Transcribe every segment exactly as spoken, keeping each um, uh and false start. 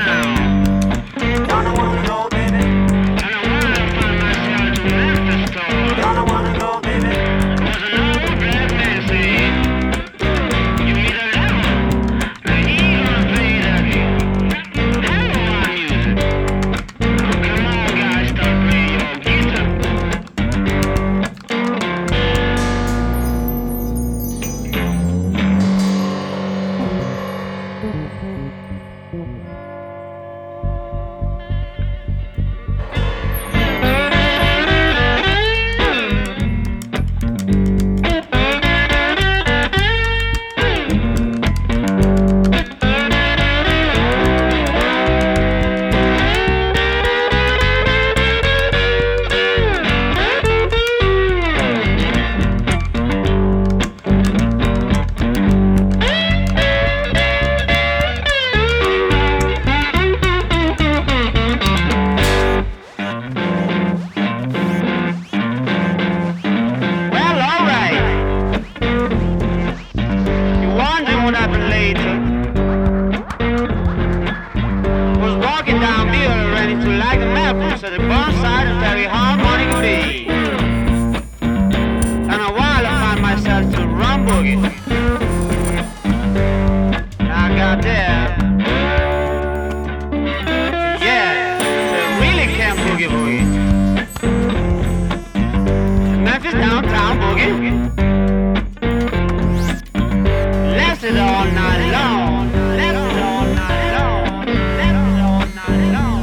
So the bar side is very harmonic beat. And a while I find myself to rum boogie. Now I got there. Yeah, they really can't boogie boogie. Memphis downtown boogie. Lasted all night long. Lasted all night long. Lasted all night long.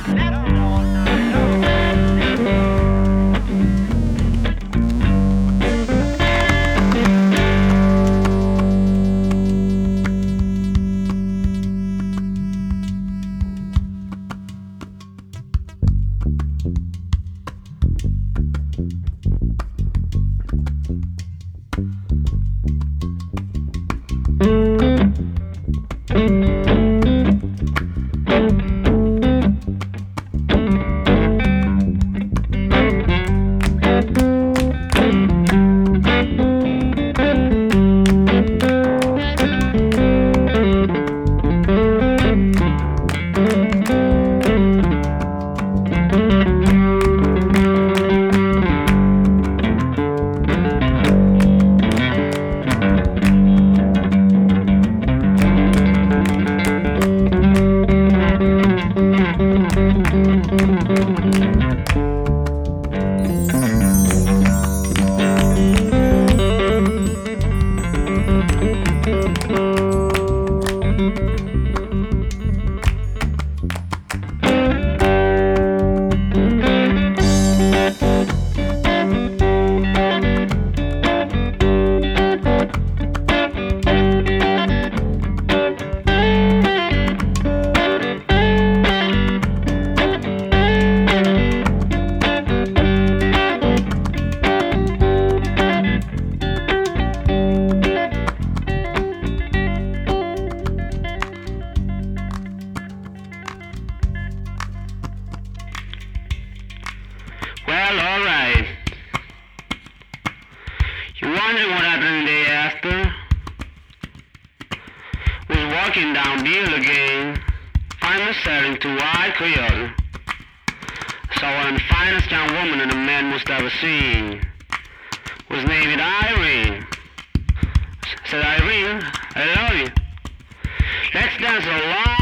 Well, alright. You wondering what happened the day after? Was walking down Beale again, find myself into Wild Coyote. Saw one of the finest young woman and a man must ever seen. Was named Irene. Said, Irene, I love you. Let's dance a long